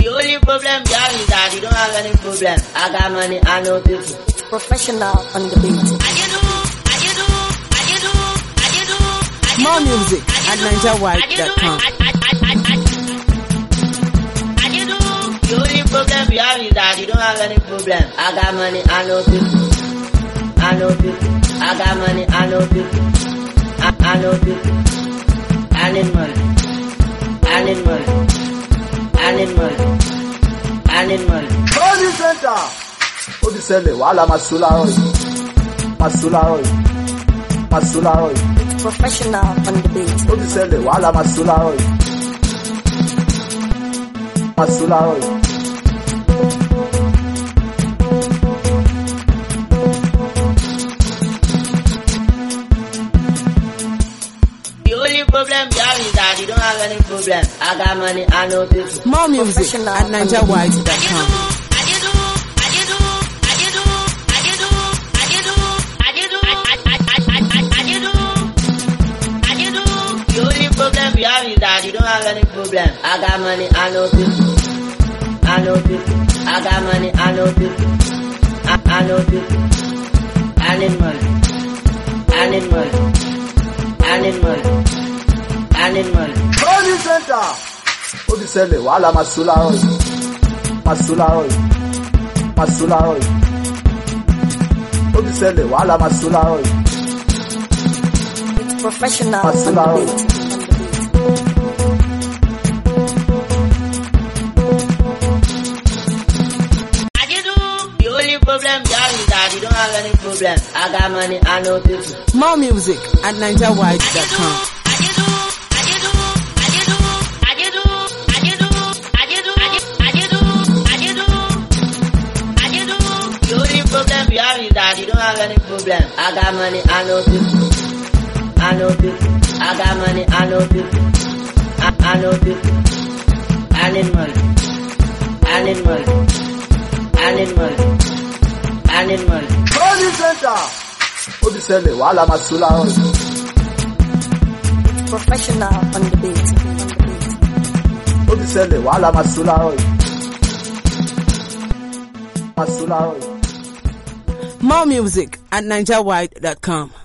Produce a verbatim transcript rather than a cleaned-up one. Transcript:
The only problem you have is that you don't have any problem. I got money, I know people. Professional on the beat. More music at niger white dot com. The only problem you have is that you don't have any problem. I got money, I know people. I know people. I got money, I know people. I, I know people. I need money. I need money. I need money. I need money. Holy center. Ó ti ṣẹlẹ̀ wàhálà máa sùn láàárọ̀ yìí. Máa sùn láàárọ̀ yìí. Máa sùn láàárọ̀ yìí. Professional on the beat. Ó ti ṣẹlẹ̀ wàhálà máa sùn láàárọ̀ yìí. Máa sùn láàárọ̀ yìí. The only problem you have is that you don't have any problem. I got money, I know people. More music at niger white dot com. The only problem you have is that you don't have any problem. I got money, I know people. I know people. I got money, I know people. I, I know people. I need money. I need money. I need money. I need money. Holy center. Ó ti ṣẹlẹ̀ wàhálà máa sùn láàárọ̀ yìí. Máa sùn láàárọ̀ yìí. Máa sùn láàárọ̀ yìí. Ó ti ṣẹlẹ̀ wàhálà máa sùn láàárọ̀ yìí. Professional Máa sùn on the láàárọ̀ beat. yìí. The only problem you have is that you don't have any problem. I got money, I know people. More music at niger white dot com. The only problem you have is that you don't have any problem. I got money, I know people. I know people. I got money, I know people. I, I know people. I need money. I need money. I need money. I need money. Holy center. Ó ti ṣẹlẹ̀ wàhálà máa sùn láàárọ̀ yìí. Professional on the beat. Ó ti ṣẹlẹ̀ wàhálà máa sùn láàárọ̀ yìí. Máa sùn láàárọ̀ yìí. More music at niger white dot com.